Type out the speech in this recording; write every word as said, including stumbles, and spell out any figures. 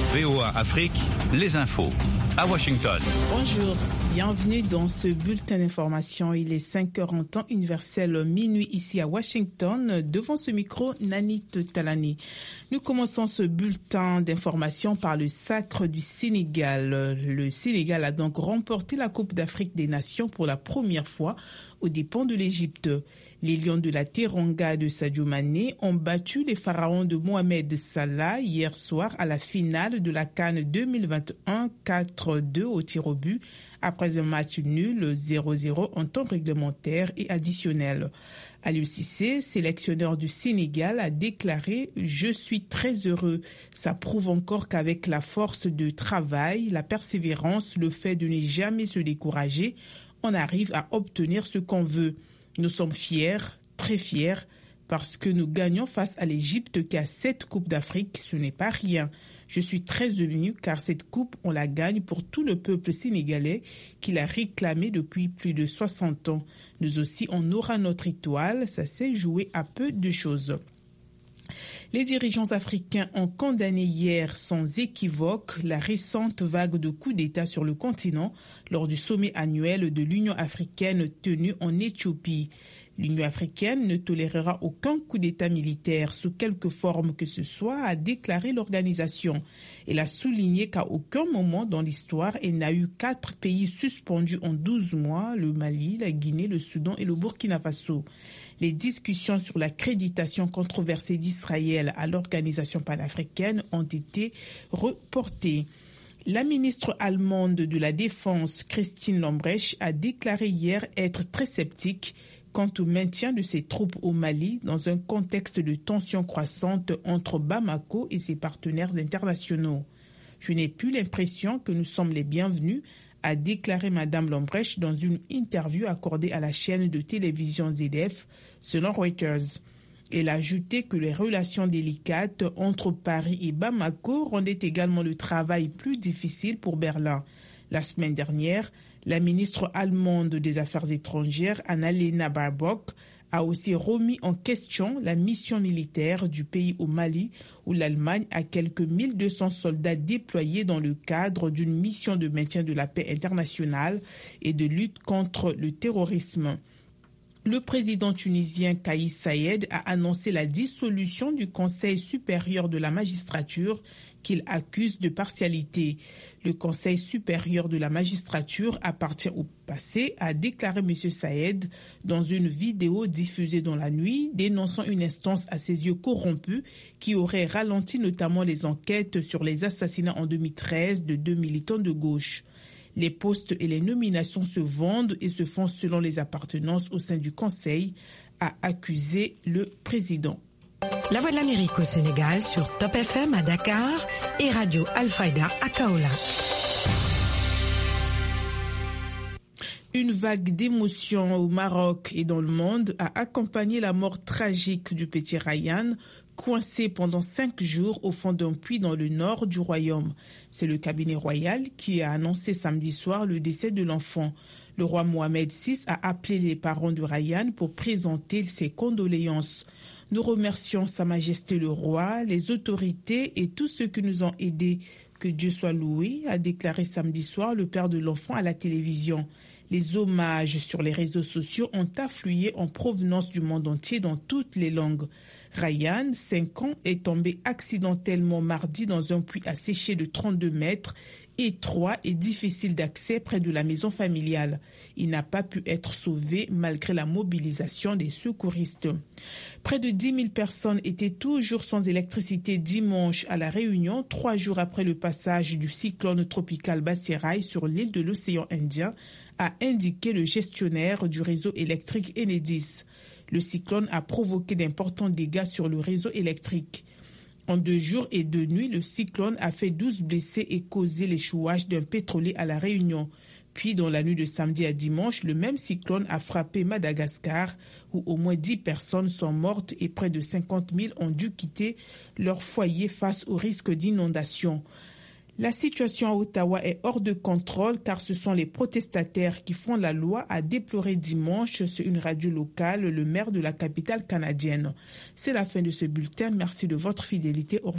V O A Afrique, les infos à Washington. Bonjour, bienvenue dans ce bulletin d'information. Il est cinq heures en temps universel, minuit ici à Washington. Devant ce micro, Nanit Talani. Nous commençons ce bulletin d'information par le sacre du Sénégal. Le Sénégal a donc remporté la Coupe d'Afrique des Nations pour la première fois aux dépens de l'Égypte. Les Lions de la Teranga de Sadio Mané ont battu les Pharaons de Mohamed Salah hier soir à la finale de la CAN deux mille vingt et un, quatre deux au tir au but, après un match nul zéro zéro en temps réglementaire et additionnel. Aliou Cissé, sélectionneur du Sénégal, a déclaré « Je suis très heureux. Ça prouve encore qu'avec la force de travail, la persévérance, le fait de ne jamais se décourager, on arrive à obtenir ce qu'on veut. Nous sommes fiers, très fiers, parce que nous gagnons face à l'Égypte qui a sept Coupes d'Afrique, ce n'est pas rien. Je suis très ému car cette coupe, on la gagne pour tout le peuple sénégalais qui l'a réclamé depuis plus de soixante ans. Nous aussi, on aura notre étoile, ça s'est joué à peu de choses. Les dirigeants africains ont condamné hier sans équivoque la récente vague de coups d'État sur le continent lors du sommet annuel de l'Union africaine tenu en Éthiopie. L'Union africaine ne tolérera aucun coup d'État militaire sous quelque forme que ce soit, a déclaré l'organisation. Elle a souligné qu'à aucun moment dans l'histoire, elle n'a eu quatre pays suspendus en douze mois, le Mali, la Guinée, le Soudan et le Burkina Faso. Les discussions sur l'accréditation controversée d'Israël à l'organisation panafricaine ont été reportées. La ministre allemande de la Défense, Christine Lambrecht, a déclaré hier être très sceptique quant au maintien de ses troupes au Mali dans un contexte de tensions croissantes entre Bamako et ses partenaires internationaux. Je n'ai plus l'impression que nous sommes les bienvenus, a déclaré Madame Lambrecht dans une interview accordée à la chaîne de télévision Z D F, selon Reuters. Elle a ajouté que les relations délicates entre Paris et Bamako rendaient également le travail plus difficile pour Berlin. La semaine dernière, la ministre allemande des Affaires étrangères, Annalena Baerbock, a aussi remis en question la mission militaire du pays au Mali, où l'Allemagne a quelques mille deux cents soldats déployés dans le cadre d'une mission de maintien de la paix internationale et de lutte contre le terrorisme. Le président tunisien Kais Saied a annoncé la dissolution du Conseil supérieur de la magistrature qu'il accuse de partialité. Le Conseil supérieur de la magistrature appartient au passé, a déclaré M. Saïed dans une vidéo diffusée dans la nuit, dénonçant une instance à ses yeux corrompue qui aurait ralenti notamment les enquêtes sur les assassinats en deux mille treize de deux militants de gauche. Les postes et les nominations se vendent et se font selon les appartenances au sein du Conseil, a accusé le président. La Voix de l'Amérique au Sénégal sur Top F M à Dakar et Radio Al-Fayda à Kaolack. Une vague d'émotions au Maroc et dans le monde a accompagné la mort tragique du petit Ryan, coincé pendant cinq jours au fond d'un puits dans le nord du royaume. C'est le cabinet royal qui a annoncé samedi soir le décès de l'enfant. Le roi Mohamed six a appelé les parents de Ryan pour présenter ses condoléances. Nous remercions Sa Majesté le Roi, les autorités et tous ceux qui nous ont aidés. Que Dieu soit loué, a déclaré samedi soir le père de l'enfant à la télévision. Les hommages sur les réseaux sociaux ont afflué en provenance du monde entier dans toutes les langues. Ryan, cinq ans, est tombé accidentellement mardi dans un puits asséché de trente-deux mètres, étroit et difficile d'accès près de la maison familiale. Il n'a pas pu être sauvé malgré la mobilisation des secouristes. Près de dix mille personnes étaient toujours sans électricité dimanche à La Réunion, trois jours après le passage du cyclone tropical Batsirai sur l'île de l'océan Indien, a indiqué le gestionnaire du réseau électrique Enedis. Le cyclone a provoqué d'importants dégâts sur le réseau électrique. En deux jours et deux nuits, le cyclone a fait douze blessés et causé l'échouage d'un pétrolier à La Réunion. Puis, dans la nuit de samedi à dimanche, le même cyclone a frappé Madagascar, où au moins dix personnes sont mortes et près de cinquante mille ont dû quitter leur foyer face au risque d'inondation. La situation à Ottawa est hors de contrôle car ce sont les protestataires qui font la loi, a déploré dimanche sur une radio locale le maire de la capitale canadienne. C'est la fin de ce bulletin. Merci de votre fidélité.